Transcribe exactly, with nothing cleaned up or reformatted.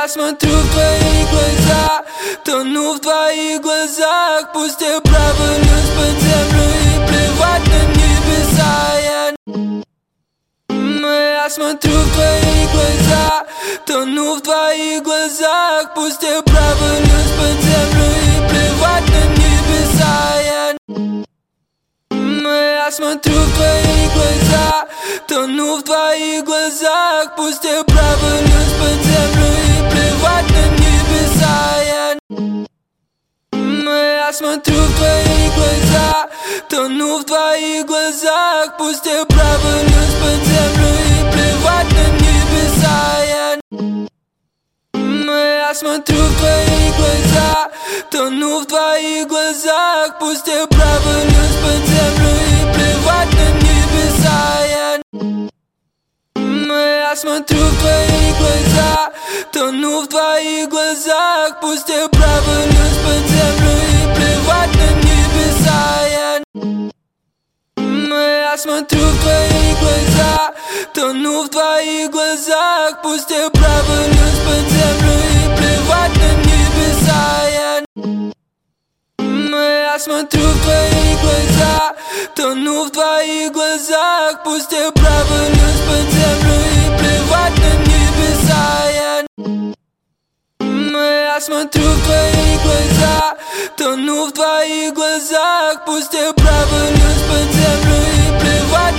Я смотрю в твои глаза, тону в твоих глазах. Пусть я провалюсь под землю и плевать на небеса. Я... Я смотрю в твои глаза, тону в твоих глазах. Пусть я провалюсь под землю и плевать на небеса. Я... Я смотрю в твои глаза, тону в твоих глазах. Пусть я провалюсь под землю и плевать на небеса. Я... Я смотрю в твои глаза, тону в твоих глазах. Пусть я провалюсь под землю и плевать на небеса. Я... Я смотрю в твои глаза, тону в твоих глазах. Пусть я провалюсь под землю и плевать на небеса. Я... Я смотрю в твои глаза, тону в твоих глазах. Пусть я провалюсь под землю и плевать на небеса. Я... Я смотрю в твои глаза, тону в твоих глазах. Пусть я провалюсь под землю и плевать на небеса. Я... Я смотрю в твои глаза, тону в твоих глазах. Пусть я провалюсь под землю и плевать на небеса. Я... Я смотрю в твои глаза, тону в твоих глазах. Пусть я провалюсь под землю